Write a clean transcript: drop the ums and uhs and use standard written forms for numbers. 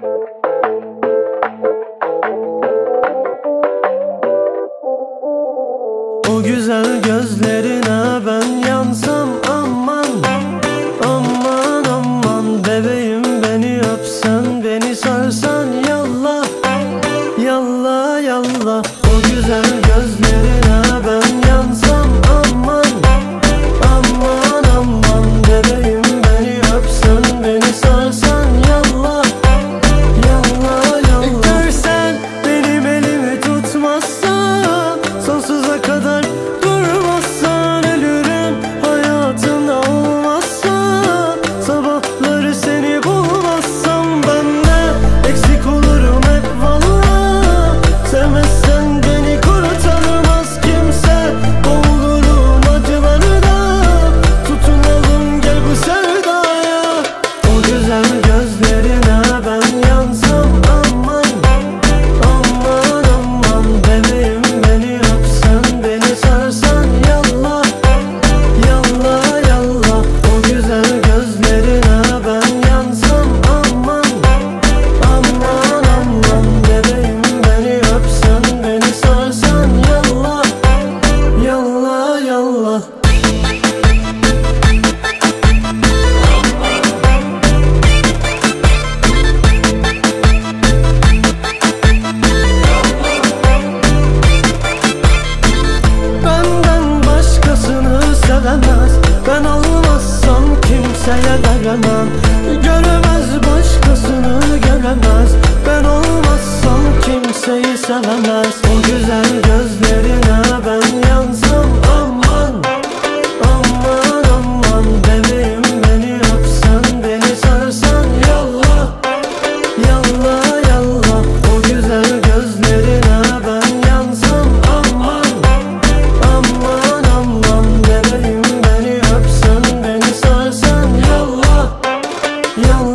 O güzel gözlerine ben yansam aman, aman aman. Bebeğim beni öpsen, beni sarsan yallah, yallah yallah. O güzel gözlerine ben yansam aman, aman aman. Bebeğim beni öpsen, beni sarsan yallah, yallah yallah. Görsen benim elimi tutmazsan, sonsuza kadar durmazsan ölürüm. Hayatımda olmazsan, sabahları seni bulmazsam ben de eksik olurum hep valla. Sevmezsen beni kurtarmaz kimse, boğulurum acılarda. Tutunalım gel bu sevdaya. O güzel gözlerine ben yansam aman, aman aman. Bebeğim beni öpsen, beni sarsan yallah, yallah yallah. O güzel gözlerine ben yansam aman, aman aman. Bebeğim beni öpsen, beni sarsan yallah, yallah yallah. Benden başkasını sevemez, ben olmazsam kimseye veremem. Göremez başkasını göremez, ben olmazsam kimseyi sevemez. O güzel gözlerine ben yansam aman, aman aman. Bebeğim beni öpsen, beni sarsan yallah, yallah yallah. O güzel gözlerine ben yansam aman, aman aman. Bebeğim beni öpsen, beni sarsan yallah, yallah.